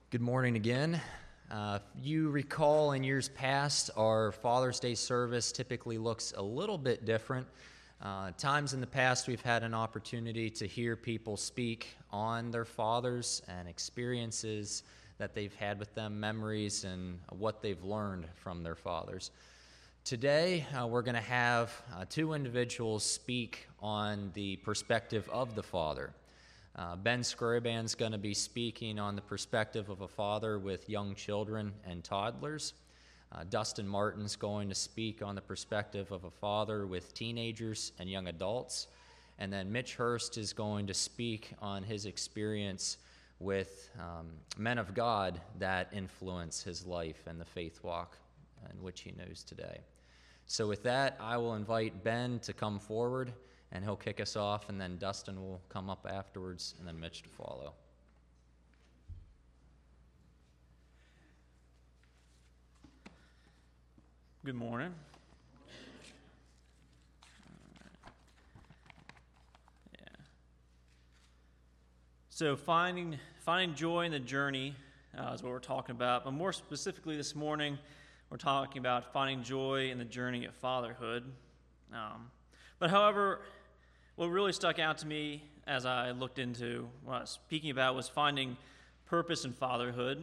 Good morning again. You recall in years past, our Father's Day service typically looks a little bit different. Times in the past, we've had an opportunity to hear people speak on their fathers and experiences that they've had with them, memories, and what they've learned from their fathers. Today, we're going to have two individuals speak on the perspective of the father. Ben Scriban's going to be speaking on the perspective of a father with young children and toddlers. Dustin Martin's going to speak on the perspective of a father with teenagers and young adults. And then Mitch Hurst is going to speak on his experience with men of God that influence his life and the faith walk in which he knows today. So with that, I will invite Ben to come forward, and he'll kick us off, and then Dustin will come up afterwards, and then Mitch to follow. Good morning. Yeah. So finding joy in the journey is what we're talking about, but more specifically this morning, we're talking about finding joy in the journey of fatherhood. But however, what really stuck out to me as I looked into what I was speaking about was finding purpose in fatherhood.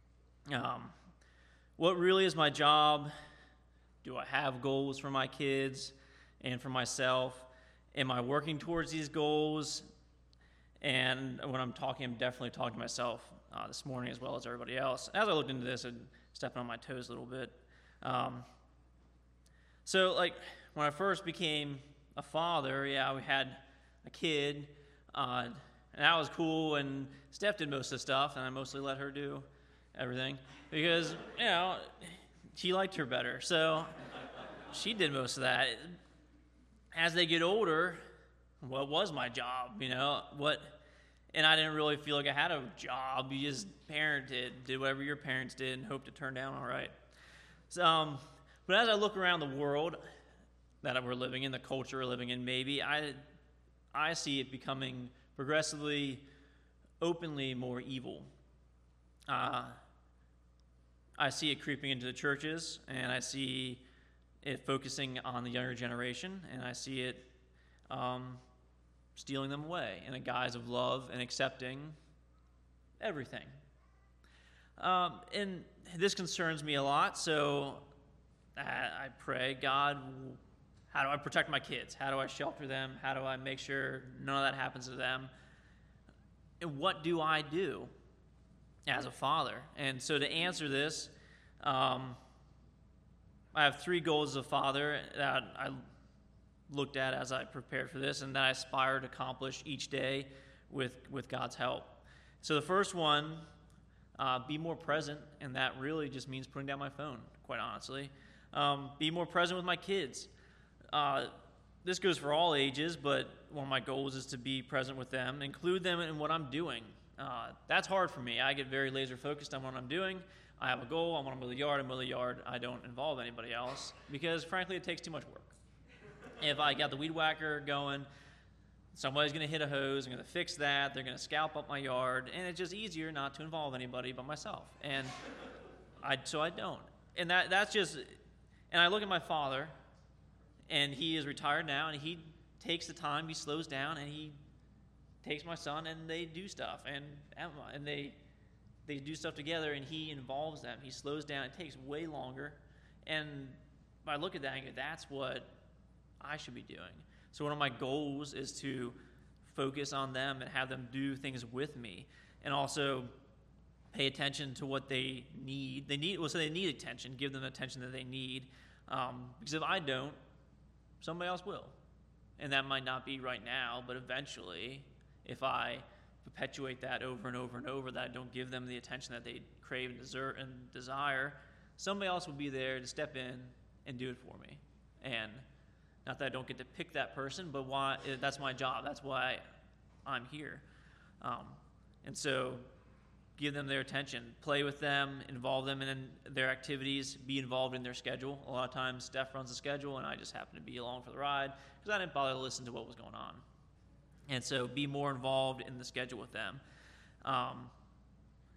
What really is my job? Do I have goals for my kids and for myself? Am I working towards these goals? And when I'm definitely talking to myself this morning as well as everybody else. As I looked into this and stepping on my toes a little bit. So when I first became a father, we had a kid, and that was cool, and Steph did most of the stuff, and I mostly let her do everything, because, she liked her better, so she did most of that. As they get older, what was my job, and I didn't really feel like I had a job. You just parented, did whatever your parents did, and hoped it turned out all right. So, but as I look around the world that we're living in, the culture we're living in, maybe, I see it becoming progressively, openly more evil. I see it creeping into the churches, and I see it focusing on the younger generation, and I see it stealing them away in a guise of love and accepting everything. And this concerns me a lot, so I pray, God, how do I protect my kids? How do I shelter them? How do I make sure none of that happens to them? And what do I do as a father? And so to answer this, I have three goals as a father that I looked at as I prepared for this and that I aspire to accomplish each day with God's help. So the first one, be more present, and that really just means putting down my phone, quite honestly. Be more present with my kids. This goes for all ages, but one of my goals is to be present with them, include them in what I'm doing. That's hard for me. I get very laser focused on what I'm doing. I have a goal. I want to mow the yard. I mow the yard. I don't involve anybody else because, frankly, it takes too much work. If I got the weed whacker going, somebody's going to hit a hose. I'm going to fix that. They're going to scalp up my yard, and it's just easier not to involve anybody but myself. And so I don't. And that's just. And I look at my father, and he is retired now, and he takes the time. He slows down, and he takes my son, and they do stuff, and they do stuff together, and he involves them. He slows down. It takes way longer, and I look at that and go, that's what I should be doing. So one of my goals is to focus on them and have them do things with me, and also pay attention to what they need. They need attention. Give them the attention that they need, because if I don't, somebody else will, and that might not be right now, but eventually, if I perpetuate that over and over and over, that I don't give them the attention that they crave and desire, somebody else will be there to step in and do it for me. And not that I don't get to pick that person, but that's my job. That's why I'm here. And so give them their attention, play with them, involve them in their activities, be involved in their schedule. A lot of times Steph runs the schedule, and I just happen to be along for the ride because I didn't bother to listen to what was going on. And so be more involved in the schedule with them.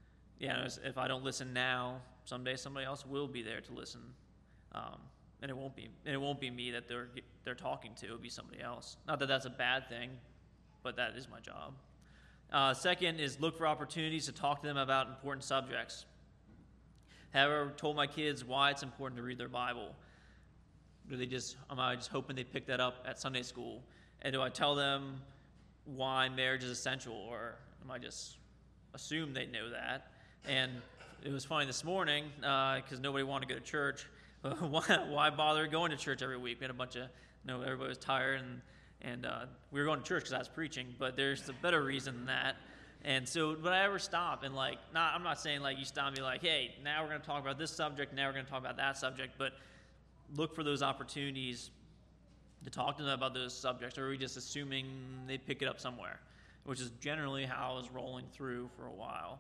if I don't listen now, someday somebody else will be there to listen, and it won't be me that they're talking to. It'll be somebody else. Not that that's a bad thing, but that is my job. Second is look for opportunities to talk to them about important subjects. Have I ever told my kids why it's important to read their Bible? Am I just hoping they pick that up at Sunday school? And do I tell them why marriage is essential, or am I just assume they know that? And it was funny this morning because nobody wanted to go to church. Why bother going to church every week? We had everybody was tired, and we were going to church because I was preaching. But there's a better reason than that. And so, would I ever stop and I'm not saying you stop and be like, hey, now we're going to talk about this subject, now we're going to talk about that subject, but look for those opportunities to talk to them about those subjects, or are we just assuming they pick it up somewhere, which is generally how I was rolling through for a while.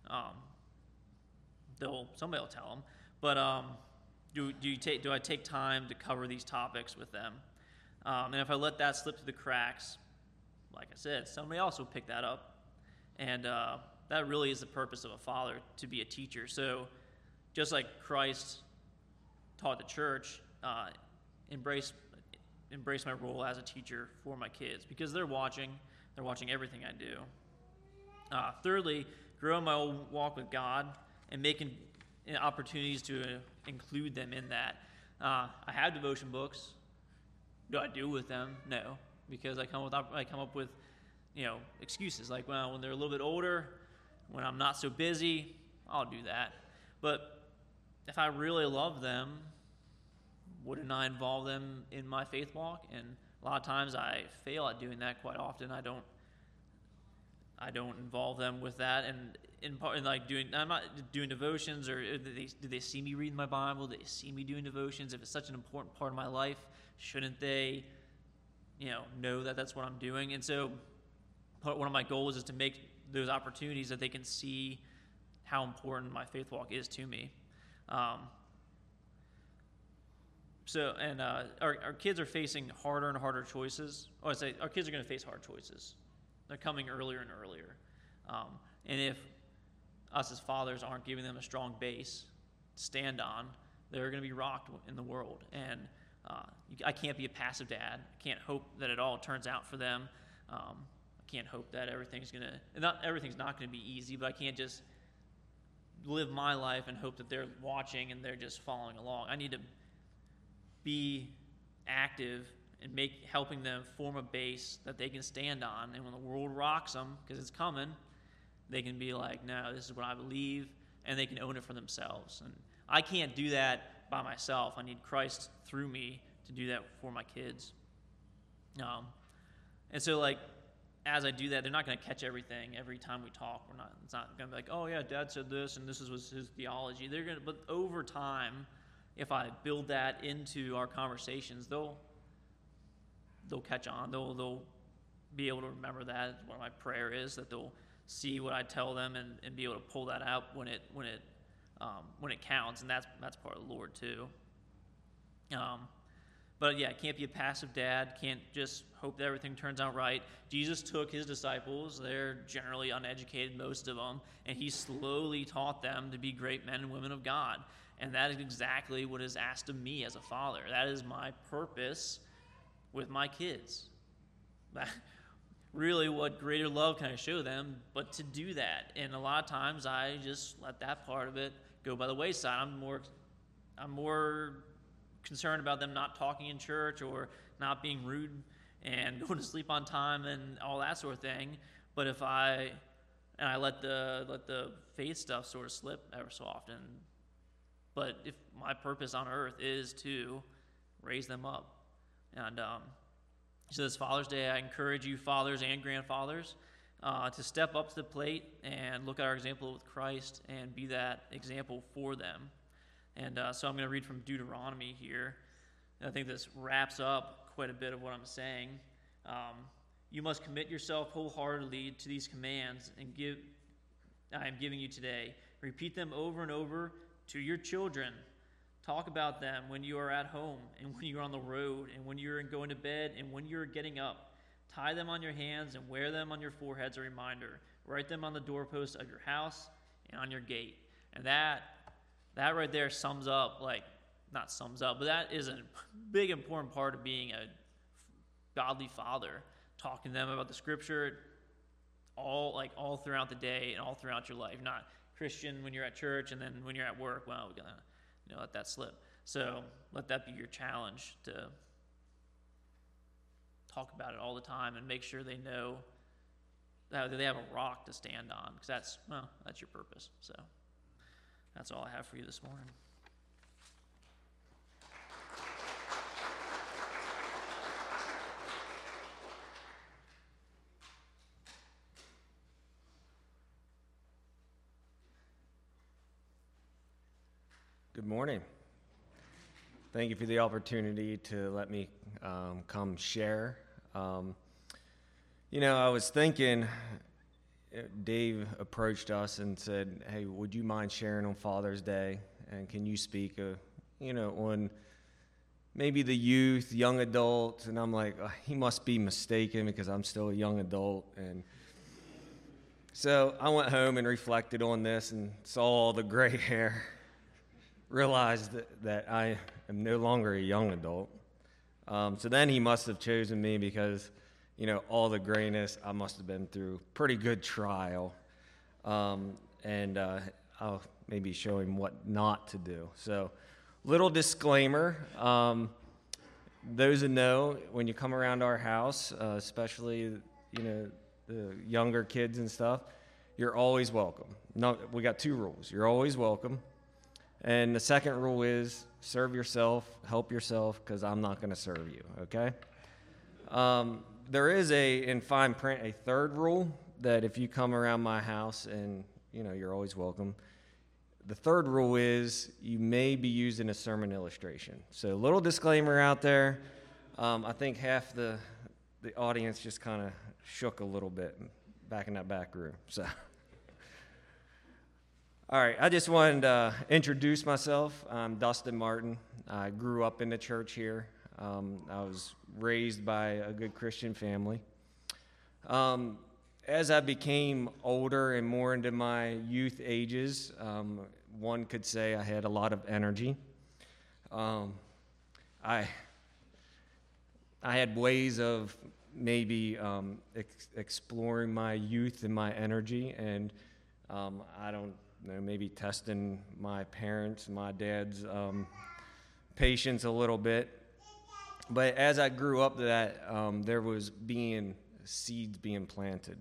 Somebody will tell them, but do I take time to cover these topics with them? And if I let that slip through the cracks, like I said, somebody else will pick that up. And that really is the purpose of a father, to be a teacher. So just like Christ taught the church, embrace my role as a teacher for my kids, because they're watching everything I do. Thirdly, grow my own walk with God and making opportunities to include them in that. I have devotion books. Do I do with them? No, because I come up with excuses like, well, when they're a little bit older, when I'm not so busy, I'll do that. But if I really love them, wouldn't I involve them in my faith walk? And a lot of times I fail at doing that. Quite often I don't involve them with that. And I'm not doing devotions, or do they see me reading my Bible? Do they see me doing devotions? If it's such an important part of my life, shouldn't they know that that's what I'm doing? And so one of my goals is to make those opportunities that they can see how important my faith walk is to me. Our kids are facing harder and harder choices. Our kids are going to face hard choices. They're coming earlier and earlier. And if us as fathers aren't giving them a strong base to stand on, they're going to be rocked in the world. And I can't be a passive dad. I can't hope that it all turns out for them. I can't hope that everything's not going to be easy, but I can't just live my life and hope that they're watching and they're just following along. I need to be active and helping them form a base that they can stand on. And when the world rocks them, because it's coming, they can be like, no, this is what I believe, and they can own it for themselves. And I can't do that by myself. I need Christ through me to do that for my kids. And so as I do that, they're not going to catch everything every time we talk. It's not going to be like, oh yeah, Dad said this, and this was his theology. But over time, if I build that into our conversations, they'll catch on. They'll be able to remember that. What my prayer is that they'll see what I tell them and be able to pull that out when it counts, and that's part of the Lord too. But yeah, can't be a passive dad. Can't just hope that everything turns out right. Jesus took his disciples, they're generally uneducated, most of them, and he slowly taught them to be great men and women of God. And that is exactly what is asked of me as a father. That is my purpose with my kids. Really, what greater love can I show them but to do that? And a lot of times I just let that part of it go by the wayside. I'm more concerned about them not talking in church or not being rude and going to sleep on time and all that sort of thing. But if I let the faith stuff sort of slip ever so often. But if my purpose on earth is to raise them up. And so this Father's Day, I encourage you fathers and grandfathers to step up to the plate and look at our example with Christ and be that example for them. And so I'm going to read from Deuteronomy here. And I think this wraps up quite a bit of what I'm saying. You must commit yourself wholeheartedly to these commands I am giving you today. Repeat them over and over to your children. Talk about them when you are at home and when you're on the road and when you're going to bed and when you're getting up. Tie them on your hands and wear them on your forehead as a reminder. Write them on the doorposts of your house and on your gate. And that right there sums up, like, not sums up, but that is a big important part of being a godly father, talking to them about the scripture all throughout the day and all throughout your life. Not Christian when you're at church, and then when you're at work, well, we're gonna let that slip. So let that be your challenge, to talk about it all the time and make sure they know that they have a rock to stand on, because that's your purpose. So that's all I have for you this morning. Good morning. Thank you for the opportunity to let me come share. I was thinking, Dave approached us and said, hey, would you mind sharing on Father's Day? And can you speak, on maybe the youth, young adults? And I'm like, he must be mistaken because I'm still a young adult. And so I went home and reflected on this and saw all the gray hair. Realized that I am no longer a young adult. So then he must have chosen me because, all the grayness, I must have been through pretty good trial. And I'll maybe show him what not to do. So, little disclaimer. Those that know, when you come around our house, especially, the younger kids and stuff, you're always welcome. No, we got 2 rules. You're always welcome. And the second rule is serve yourself, help yourself, because I'm not going to serve you, okay? There is in fine print, a third rule that if you come around my house and, you're always welcome. The third rule is you may be used in a sermon illustration. So a little disclaimer out there. I think half the audience just kind of shook a little bit back in that back room, so... All right, I just wanted to introduce myself. I'm Dustin Martin. I grew up in the church here. I was raised by a good Christian family. As I became older and more into my youth ages, one could say I had a lot of energy. I had ways of maybe exploring my youth and my energy, and I don't maybe testing my parents, my dad's patience a little bit. But as I grew up, there was seeds being planted.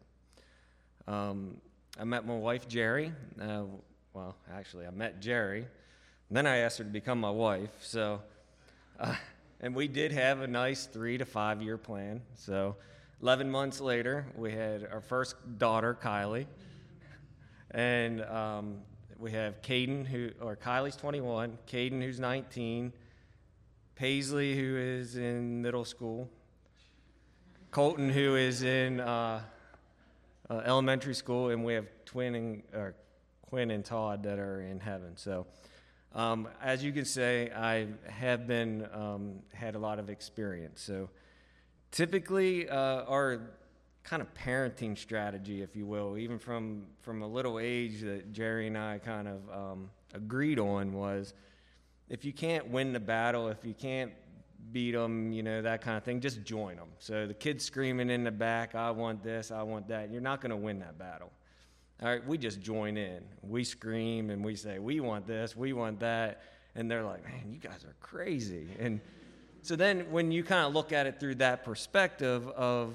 I met my wife, Jerry. I met Jerry. And then I asked her to become my wife. So, and we did have a nice 3 to 5 year plan. So 11 months later, we had our first daughter, Kylie. And we have Kylie's 21, Caden, who's 19, Paisley, who is in middle school, Colton, who is in elementary school, and we have Quinn and Todd that are in heaven. So, as you can say, I have had a lot of experience. So, typically, our kind of parenting strategy, if you will, even from a little age that Jerry and I kind of agreed on was, if you can't win the battle, if you can't beat them, that kind of thing, just join them. So the kid's screaming in the back, I want this, I want that. You're not going to win that battle. All right, we just join in. We scream and we say, we want this, we want that. And they're like, man, you guys are crazy. And so then when you kind of look at it through that perspective of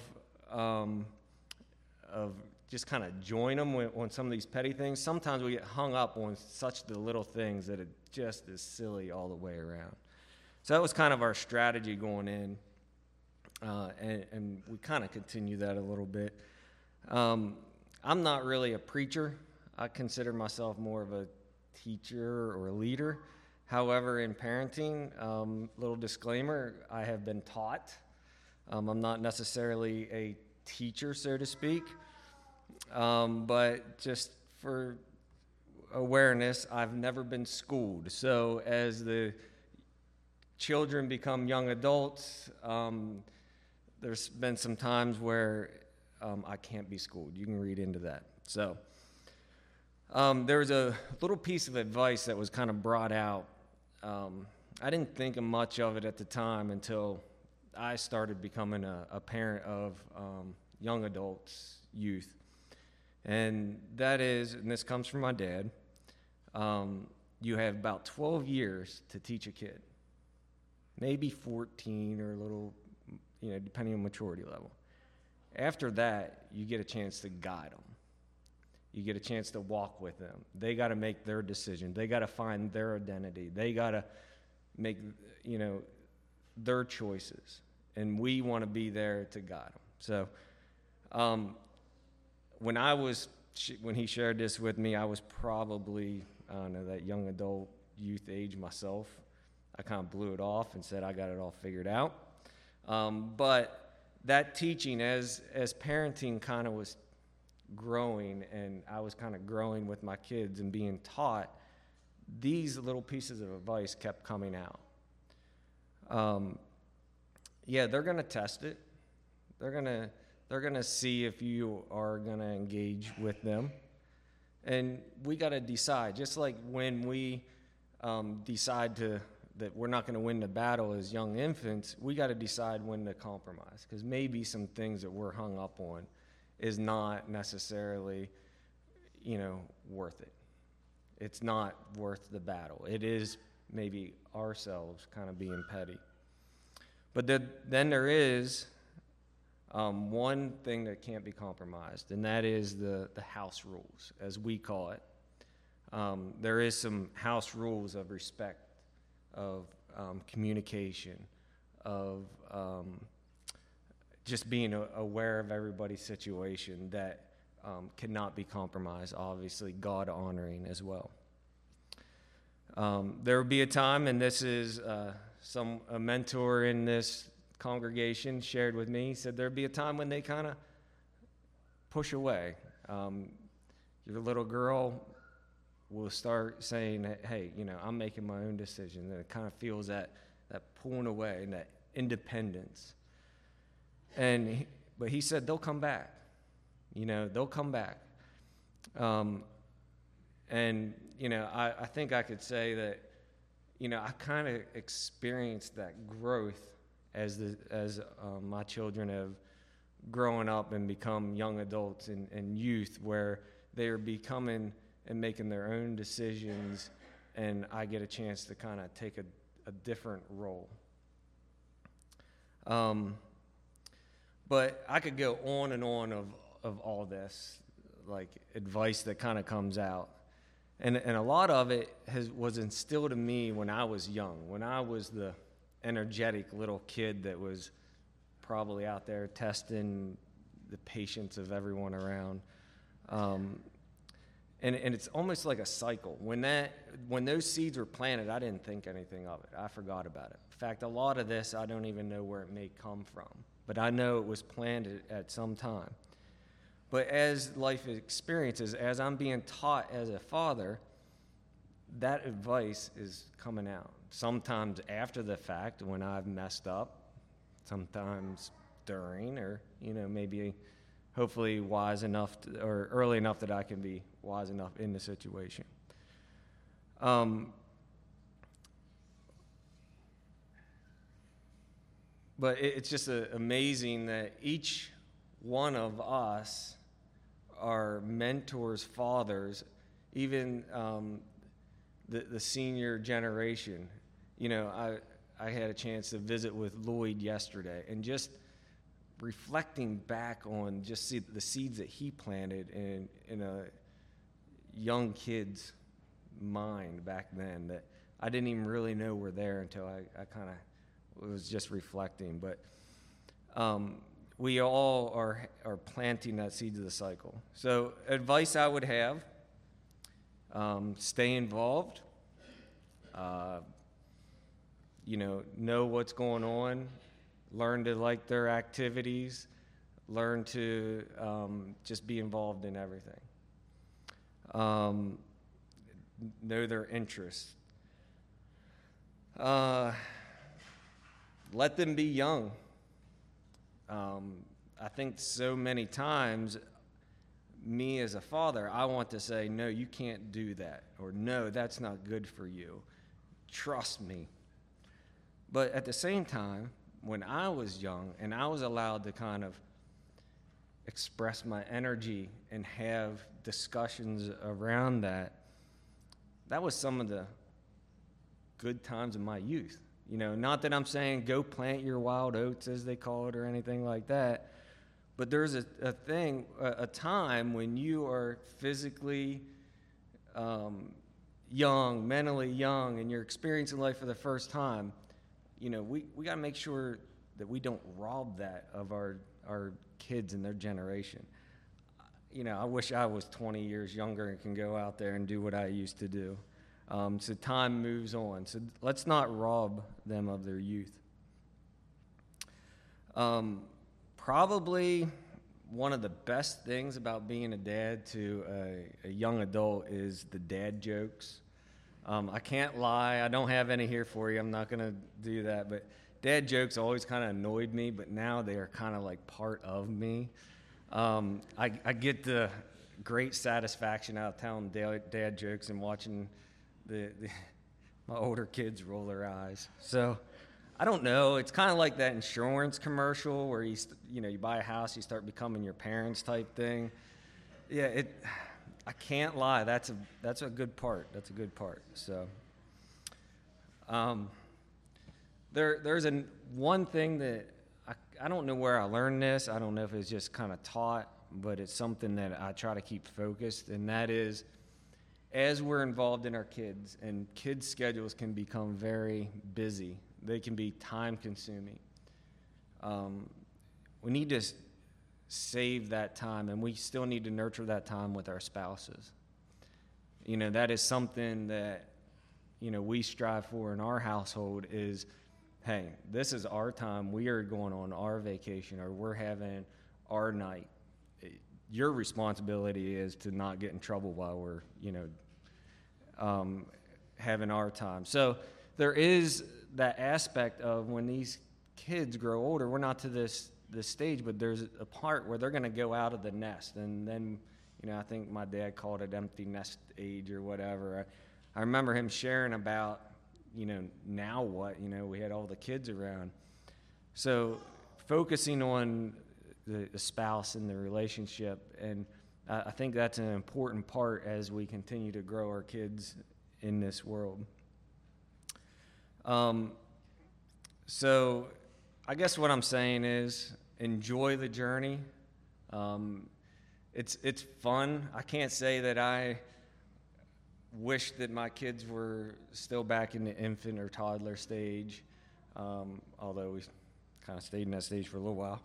just kind of join them on some of these petty things. Sometimes we get hung up on such the little things that it just is silly all the way around. So that was kind of our strategy going in, and we kind of continue that a little bit. I'm not really a preacher. I consider myself more of a teacher or a leader. However, in parenting, little disclaimer, I have been taught. I'm not necessarily a teacher, so to speak, but just for awareness, I've never been schooled. So as the children become young adults, there's been some times where I can't be schooled. You can read into that. So There was a little piece of advice that was kind of brought out. I didn't think much of it at the time until I started becoming a parent of young adults, youth. And that is, and this comes from my dad, you have about 12 years to teach a kid. Maybe 14 or a little, depending on maturity level. After that, you get a chance to guide them. You get a chance to walk with them. They got to make their decision. They got to find their identity. They got to make, their choices. And we want to be there to guide them. So when he shared this with me, I was probably, that young adult youth age myself. I kind of blew it off and said I got it all figured out. But that teaching as parenting kind of was growing, and I was kind of growing with my kids and being taught, these little pieces of advice kept coming out. They're going to test it. They're going to see if you are going to engage with them. And we got to decide, just like when we decide that we're not going to win the battle as young infants, we got to decide when to compromise, because maybe some things that we're hung up on is not necessarily, worth it. It's not worth the battle. It is maybe ourselves kind of being petty. But then there is one thing that can't be compromised, and that is the house rules, as we call it. There is some house rules of respect, of communication, of just being aware of everybody's situation that cannot be compromised, obviously God honoring as well. There will be a time, and this is a mentor in this congregation shared with me, he said there'd be a time when they kind of push away. Your little girl will start saying, hey, I'm making my own decision, and it kind of feels that pulling away and that independence. But he said they'll come back. They'll come back. I think I could say that, I kind of experienced that growth as my children have grown up and become young adults and youth, where they are becoming and making their own decisions, and I get a chance to kind of take a different role. But I could go on and on of all this, like advice that kind of comes out. And a lot of it was instilled in me when I was young, when I was the energetic little kid that was probably out there testing the patience of everyone around. And it's almost like a cycle. When those seeds were planted, I didn't think anything of it. I forgot about it. In fact, a lot of this, I don't even know where it may come from. But I know it was planted at some time. But as life experiences, as I'm being taught as a father, that advice is coming out. Sometimes after the fact, when I've messed up, sometimes during, or, maybe hopefully wise enough or early enough that I can be wise enough in the situation. But it's just amazing that each one of us are mentors, fathers, even the senior generation. I had a chance to visit with Lloyd yesterday, and just reflecting back on just the seeds that he planted in a young kid's mind back then that I didn't even really know were there until I kind of was just reflecting. But we all are planting that seeds of the cycle. So advice I would have, stay involved, know what's going on, learn to like their activities, learn to just be involved in everything. Know their interests. Let them be young. I think so many times me as a father, I want to say, no, you can't do that, or no, that's not good for you. Trust me. But at the same time, when I was young and I was allowed to kind of express my energy and have discussions around that, that was some of the good times of my youth. You know, not that I'm saying go plant your wild oats, as they call it, or anything like that, but there's a time when you are physically young, mentally young, and you're experiencing life for the first time. You know, we got to make sure that we don't rob that of our kids and their generation. You know, I wish I was 20 years younger and can go out there and do what I used to do. So time moves on. So let's not rob them of their youth. Probably one of the best things about being a dad to a young adult is the dad jokes. I can't lie. I don't have any here for you. I'm not going to do that. But dad jokes always kind of annoyed me, but now they are kind of like part of me. I get the great satisfaction out of telling dad jokes and watching my older kids roll their eyes. So I don't know. It's kind of like that insurance commercial where you buy a house, you start becoming your parents type thing. Yeah, I can't lie. That's a good part. That's a good part. So there's one thing that I don't know where I learned this. I don't know if it's just kind of taught, but it's something that I try to keep focused, and that is, as we're involved in our kids, and kids' schedules can become very busy. They can be time-consuming. We need to save that time, and we still need to nurture that time with our spouses. You know, that is something that, we strive for in our household is, hey, this is our time. We are going on our vacation, or we're having our night. Your responsibility is to not get in trouble while we're, having our time. So there is that aspect of when these kids grow older, we're not to this stage, but there's a part where they're going to go out of the nest. And then, I think my dad called it empty nest age or whatever. I remember him sharing about, now what? We had all the kids around. So focusing on the spouse and the relationship, and I think that's an important part as we continue to grow our kids in this world. So I guess what I'm saying is enjoy the journey. It's fun. I can't say that I wish that my kids were still back in the infant or toddler stage, although we kind of stayed in that stage for a little while.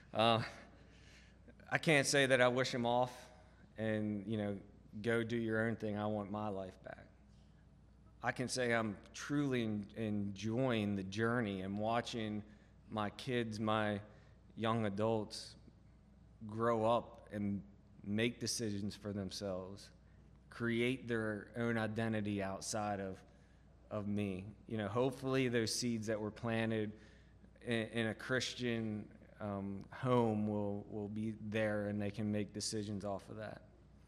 I can't say that I wish them off and, go do your own thing. I want my life back. I can say I'm truly enjoying the journey and watching my kids, my young adults grow up and make decisions for themselves, create their own identity outside of me. Hopefully those seeds that were planted in a Christian home will be there, and they can make decisions off of that.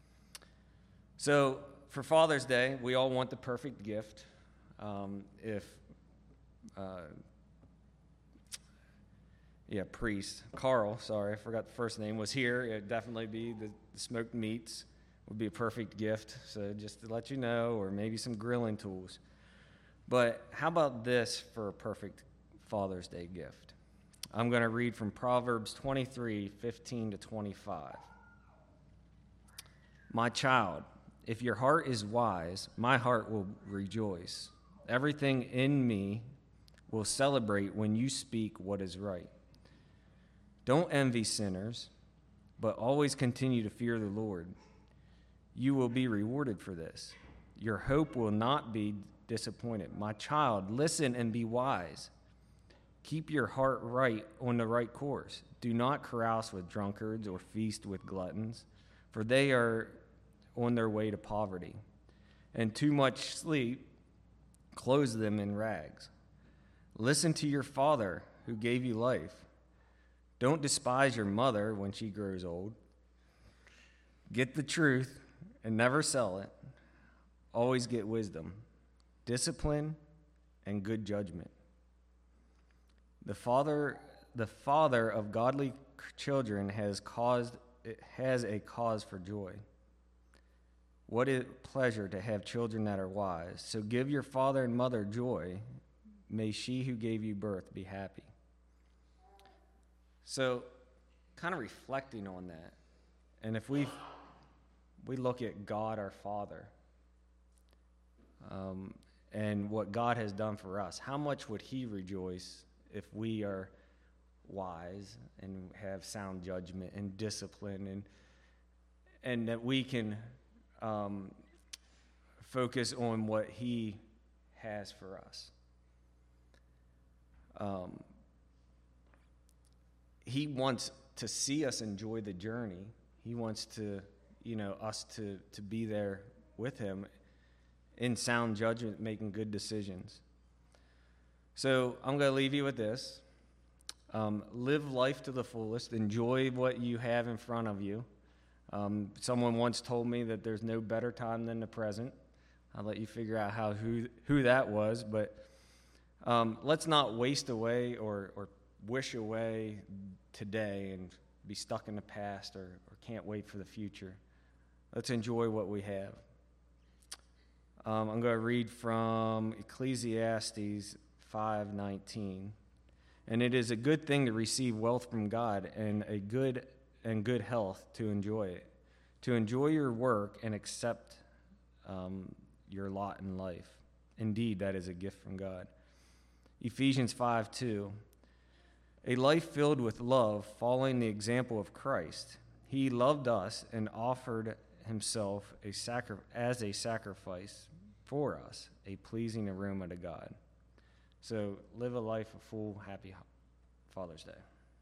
So for Father's Day, we all want the perfect gift. Carl, sorry, I forgot the first name, was here, it'd definitely be the smoked meats would be a perfect gift. So just to let you know, or maybe some grilling tools. But how about this for a perfect Father's Day gift? I'm going to read from Proverbs 23:15-25. My child, if your heart is wise, my heart will rejoice. Everything in me will celebrate when you speak what is right. Don't envy sinners, but always continue to fear the Lord. You will be rewarded for this. Your hope will not be disappointed. My child, listen and be wise. Keep your heart right on the right course. Do not carouse with drunkards or feast with gluttons, for they are on their way to poverty. And too much sleep clothes them in rags. Listen to your father who gave you life. Don't despise your mother when she grows old. Get the truth and never sell it. Always get wisdom, discipline, and good judgment. The father of godly children has a cause for joy. What a pleasure to have children that are wise. So give your father and mother joy. May she who gave you birth be happy. So, kind of reflecting on that, and if we look at God our Father, and what God has done for us, how much would he rejoice if we are wise and have sound judgment and discipline, and that we can focus on what he has for us. He wants to see us enjoy the journey. He wants to, us to be there with him in sound judgment, making good decisions. So I'm going to leave you with this. Live life to the fullest. Enjoy what you have in front of you. Someone once told me that there's no better time than the present. I'll let you figure out who that was, but let's not waste away or wish away today and be stuck in the past or can't wait for the future. Let's enjoy what we have. I'm going to read from Ecclesiastes 5:19. And it is a good thing to receive wealth from God and good health to enjoy it, to enjoy your work and accept your lot in life. Indeed, that is a gift from God. Ephesians 5:2. A life filled with love, following the example of Christ. He loved us and offered himself as a sacrifice for us, a pleasing aroma to God. So live a life of full, happy Father's Day.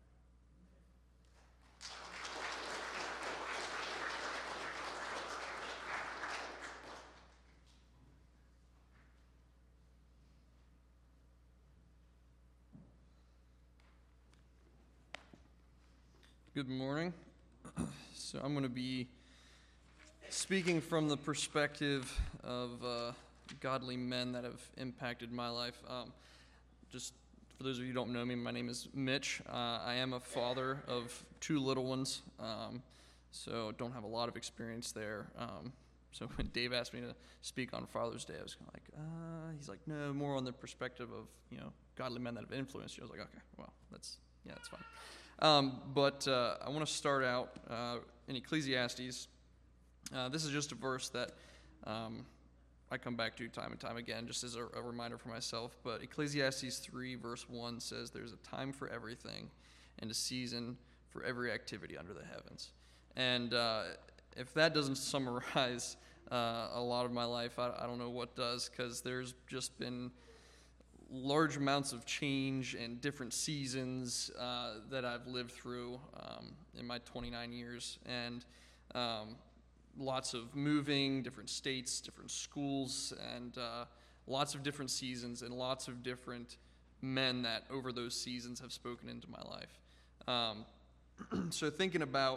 Good morning. So I'm going to be speaking from the perspective of godly men that have impacted my life. Just for those of you who don't know me, my name is Mitch. I am a father of two little ones, so don't have a lot of experience there. So when Dave asked me to speak on Father's Day, I was kind of like, he's like, no, more on the perspective of, godly men that have influenced you. I was like, okay, well, that's fine. But I want to start out in Ecclesiastes. This is just a verse that I come back to time and time again, just as a reminder for myself. But Ecclesiastes 3, verse 1 says, there's a time for everything and a season for every activity under the heavens. And if that doesn't summarize a lot of my life, I don't know what does, because there's just been large amounts of change and different seasons that I've lived through in my 29 years, and lots of moving, different states, different schools, and lots of different seasons and lots of different men that over those seasons have spoken into my life. So thinking about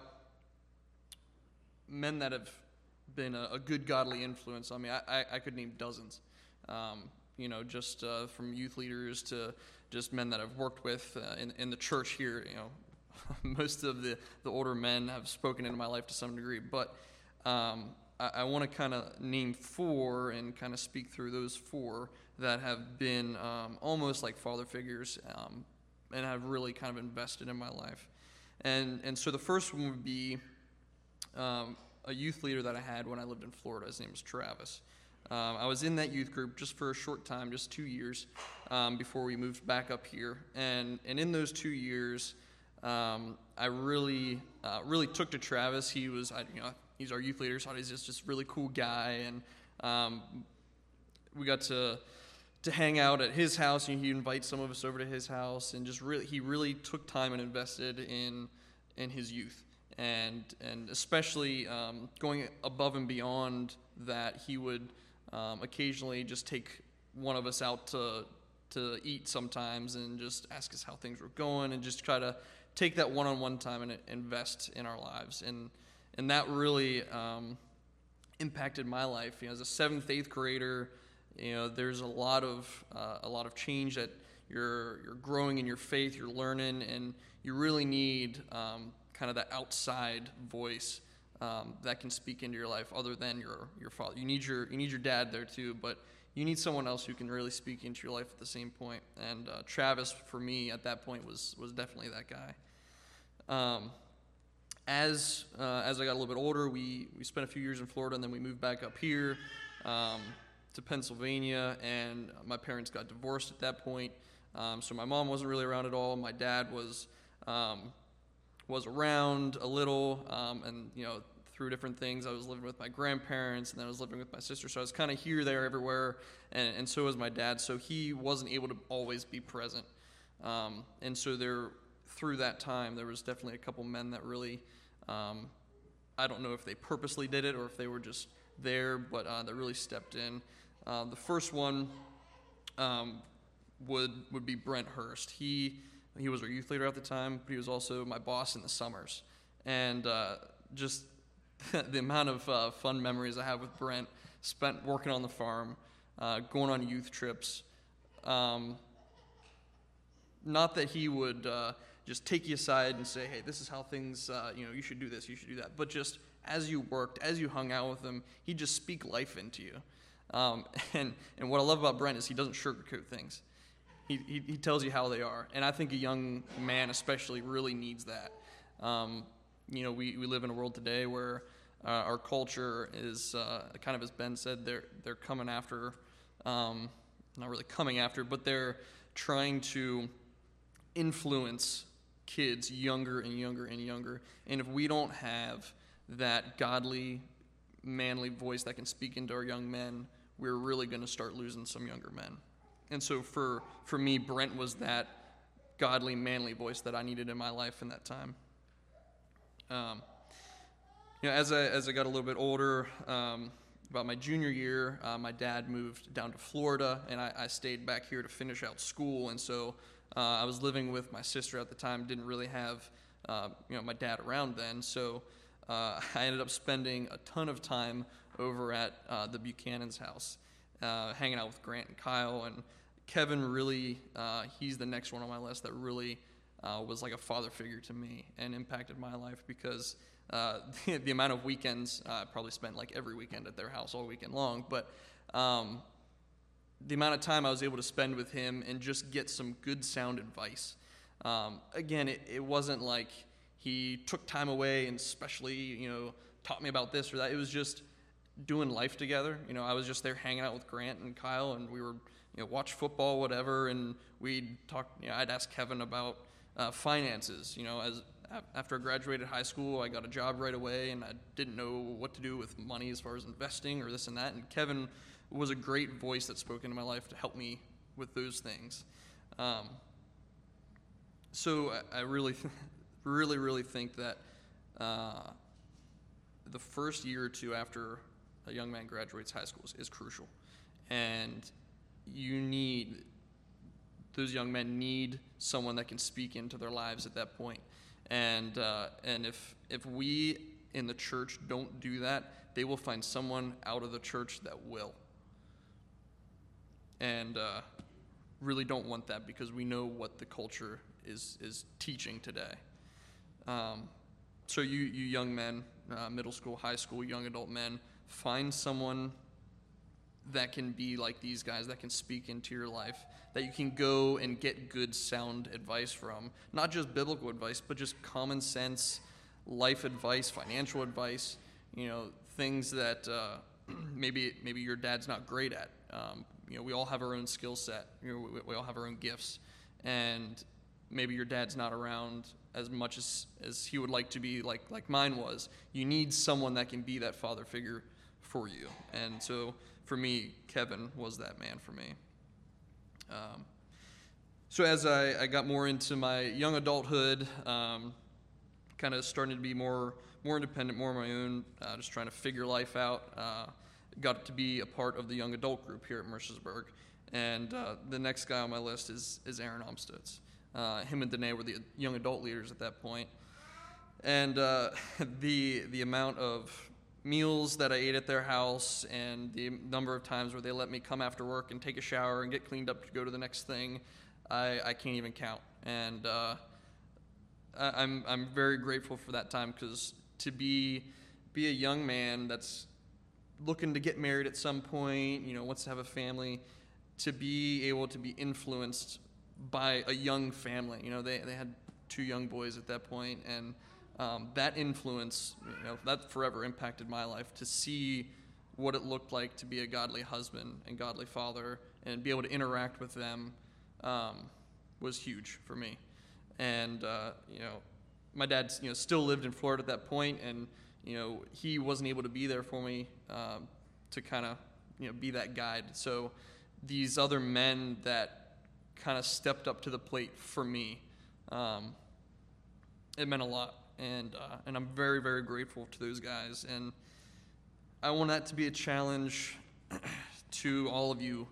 men that have been a good godly influence on me, I could name dozens. Just from youth leaders to just men that I've worked with in the church here. Most of the older men have spoken into my life to some degree. But I want to kind of name four and kind of speak through those four that have been almost like father figures and have really kind of invested in my life. And so the first one would be a youth leader that I had when I lived in Florida. His name was Travis. I was in that youth group just for a short time, just 2 years, before we moved back up here. And in those 2 years, I really took to Travis. He was, he's our youth leader, so he's just really cool guy. And we got to hang out at his house, and he'd invite some of us over to his house, and he really took time and invested in his youth. And especially going above and beyond that, he would occasionally just take one of us out to eat sometimes and just ask us how things were going and just try to take that one-on-one time and invest in our lives. and that really impacted my life. As a 7th, 8th grader, there's a lot of change that you're growing in your faith, you're learning, and you really need kind of that outside voice that can speak into your life other than your father. You need your dad there too, but you need someone else who can really speak into your life at the same point. And Travis, for me, at that point, was definitely that guy. As I got a little bit older, we spent a few years in Florida, and then we moved back up here to Pennsylvania, and my parents got divorced at that point. So my mom wasn't really around at all. My dad was around a little, and through different things. I was living with my grandparents, and then I was living with my sister. So I was kind of here, there, everywhere, and so was my dad. So he wasn't able to always be present. And so through that time, there was definitely a couple men that really, I don't know if they purposely did it or if they were just there, but that really stepped in. The first one would be Brent Hurst. He was our youth leader at the time, but he was also my boss in the summers. And just the amount of fun memories I have with Brent, spent working on the farm, going on youth trips. Not that he would just take you aside and say, hey, this is how things, you should do this, you should do that. But just as you worked, as you hung out with him, he'd just speak life into you. And what I love about Brent is he doesn't sugarcoat things. He tells you how they are. And I think a young man especially really needs that. We live in a world today where our culture is kind of, as Ben said, they're coming after, not really coming after, but they're trying to influence kids younger and younger and younger. And if we don't have that godly, manly voice that can speak into our young men, we're really going to start losing some younger men. And so for me, Brent was that godly, manly voice that I needed in my life in that time. As I got a little bit older, about my junior year, my dad moved down to Florida, and I stayed back here to finish out school. And so I was living with my sister at the time. Didn't really have my dad around then. So I ended up spending a ton of time over at the Buchanan's house, hanging out with Grant and Kyle. And Kevin really, he's the next one on my list that really was like a father figure to me and impacted my life because the amount of weekends, I probably spent like every weekend at their house all weekend long, but the amount of time I was able to spend with him and just get some good sound advice. Again, it wasn't like he took time away and specially, taught me about this or that. It was just doing life together. I was just there hanging out with Grant and Kyle, and we were, watch football, whatever, and we'd talk. I'd ask Kevin about finances. After I graduated high school, I got a job right away, and I didn't know what to do with money as far as investing or this and that. And Kevin was a great voice that spoke into my life to help me with those things. So I really, really, really think that the first year or two after a young man graduates high school is crucial. And those young men need someone that can speak into their lives at that point. And if we in the church don't do that, they will find someone out of the church that will. And really don't want that because we know what the culture is teaching today. So you young men, middle school, high school, young adult men, find someone that can be like these guys, that can speak into your life, that you can go and get good sound advice from. Not just biblical advice, but just common sense, life advice, financial advice, things that maybe your dad's not great at. We all have our own skill set. We all have our own gifts. And maybe your dad's not around as much as he would like to be, like mine was. You need someone that can be that father figure for you. And so for me, Kevin was that man for me. So as I got more into my young adulthood, kind of starting to be more independent, more on my own, just trying to figure life out, got to be a part of the young adult group here at Mercersburg. And the next guy on my list is Aaron Omstutz. Him and Danae were the young adult leaders at that point. And the amount of meals that I ate at their house and the number of times where they let me come after work and take a shower and get cleaned up to go to the next thing, I can't even count. And I'm very grateful for that time, because to be a young man that's looking to get married at some point, wants to have a family, to be able to be influenced by a young family. They had 2 young boys at that point, and that influence, that forever impacted my life. To see what it looked like to be a godly husband and godly father and be able to interact with them was huge for me. And my dad still lived in Florida at that point, and he wasn't able to be there for me to kind of be that guide. So these other men that kind of stepped up to the plate for me, it meant a lot. And I'm very, very grateful to those guys. And I want that to be a challenge to all of you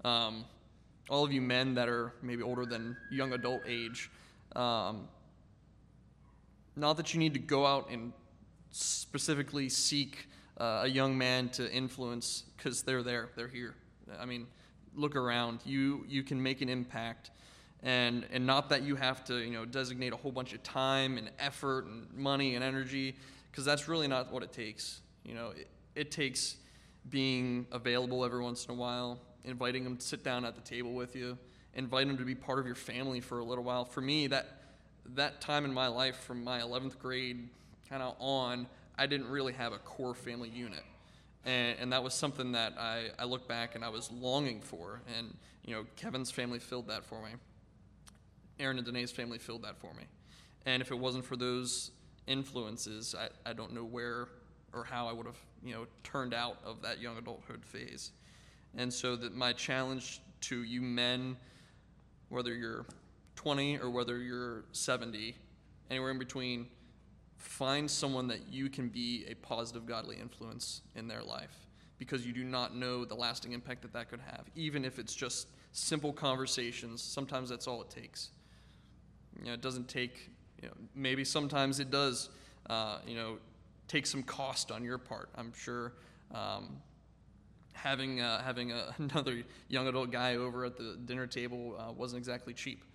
men that are maybe older than young adult age. Not that you need to go out and specifically seek a young man to influence, because they're here. I mean, look around. You can make an impact. And not that you have to, designate a whole bunch of time and effort and money and energy, because that's really not what it takes. It takes being available every once in a while, inviting them to sit down at the table with you, inviting them to be part of your family for a little while. For me, that time in my life from my 11th grade kind of on, I didn't really have a core family unit. And that was something that I look back and I was longing for. And, Kevin's family filled that for me. Aaron and Danae's family filled that for me. And if it wasn't for those influences, I don't know where or how I would have, turned out of that young adulthood phase. And so that my challenge to you men, whether you're 20 or whether you're 70, anywhere in between, find someone that you can be a positive, godly influence in their life, because you do not know the lasting impact that could have. Even if it's just simple conversations, sometimes that's all it takes. It doesn't take, maybe sometimes it does, take some cost on your part. I'm sure having another young adult guy over at the dinner table wasn't exactly cheap.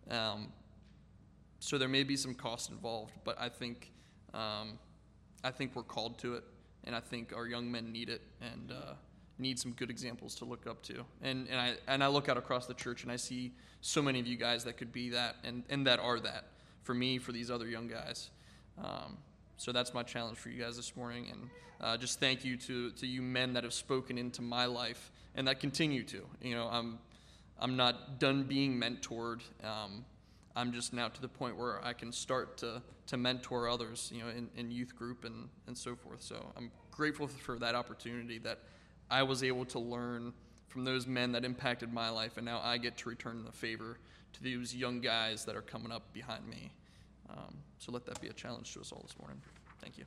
So there may be some cost involved, but I think we're called to it, and I think our young men need it, and need some good examples to look up to. And I look out across the church, and I see so many of you guys that could be that, and that are that for me, for these other young guys. So that's my challenge for you guys this morning, and just thank you to you men that have spoken into my life and that continue to. I'm not done being mentored. I'm just now to the point where I can start to mentor others, in youth group and so forth. So I'm grateful for that opportunity that I was able to learn from those men that impacted my life, and now I get to return the favor to these young guys that are coming up behind me. So let that be a challenge to us all this morning. Thank you.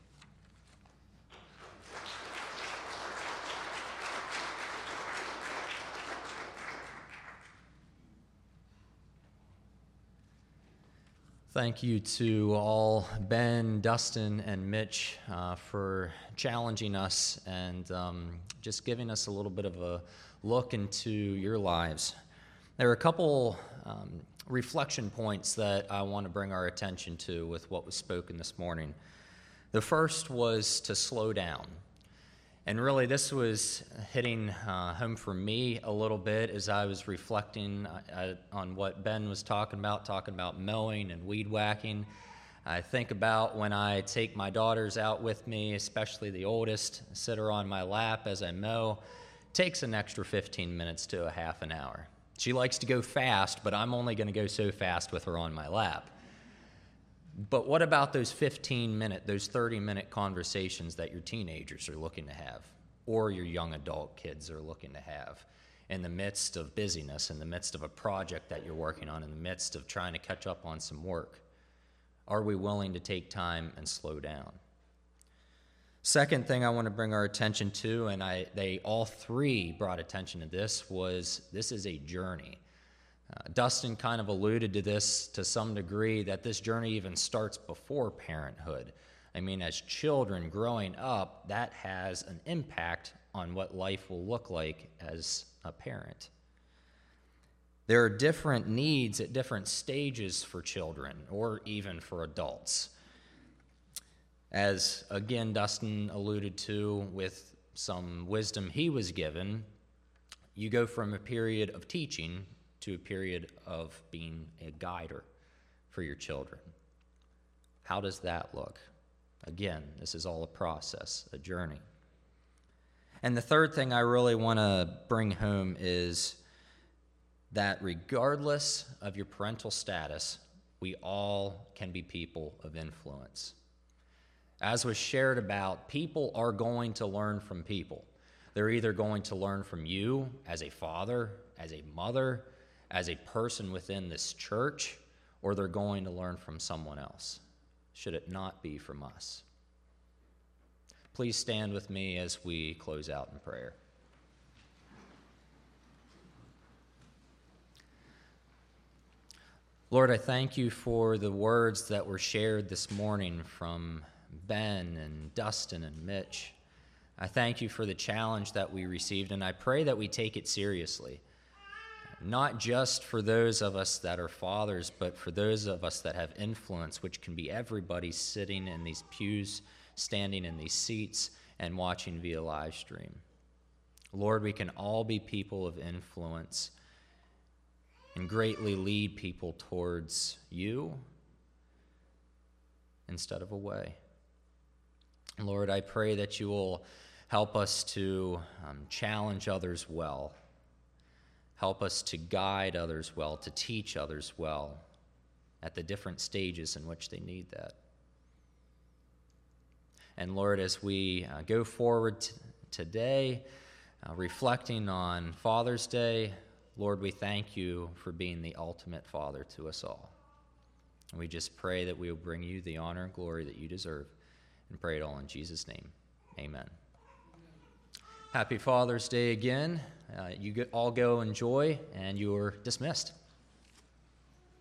Thank you to all Ben, Dustin, and Mitch for challenging us and just giving us a little bit of a look into your lives. There are a couple reflection points that I want to bring our attention to with what was spoken this morning. The first was to slow down. And really, this was hitting home for me a little bit as I was reflecting on what Ben was talking about mowing and weed whacking. I think about when I take my daughters out with me, especially the oldest, sit her on my lap as I mow. It takes an extra 15 minutes to a half an hour. She likes to go fast, but I'm only going to go so fast with her on my lap. But what about those 15-minute, those 30-minute conversations that your teenagers are looking to have, or your young adult kids are looking to have, in the midst of busyness, in the midst of a project that you're working on, in the midst of trying to catch up on some work? Are we willing to take time and slow down? Second thing I want to bring our attention to, and they all three brought attention to this, was this is a journey. Dustin kind of alluded to this to some degree, that this journey even starts before parenthood. I mean, as children growing up, that has an impact on what life will look like as a parent. There are different needs at different stages for children, or even for adults. As, again, Dustin alluded to with some wisdom he was given, you go from a period of teaching to a period of being a guider for your children. How does that look? Again, this is all a process, a journey. And the third thing I really want to bring home is that regardless of your parental status, we all can be people of influence. As was shared about, people are going to learn from people. They're either going to learn from you as a father, as a mother, as a person within this church, or they're going to learn from someone else, should it not be from us. Please stand with me as we close out in prayer. Lord, I thank you for the words that were shared this morning from Ben and Dustin and Mitch. I thank you for the challenge that we received, and I pray that we take it seriously. Not just for those of us that are fathers, but for those of us that have influence, which can be everybody sitting in these pews, standing in these seats, and watching via live stream. Lord, we can all be people of influence and greatly lead people towards you instead of away. Lord, I pray that you will help us to challenge others well. Help us to guide others well, to teach others well at the different stages in which they need that. And Lord, as we go forward today, reflecting on Father's Day, Lord, we thank you for being the ultimate Father to us all. And we just pray that we will bring you the honor and glory that you deserve, and pray it all in Jesus' name. Amen. Happy Father's Day again. You all go enjoy, and you're dismissed.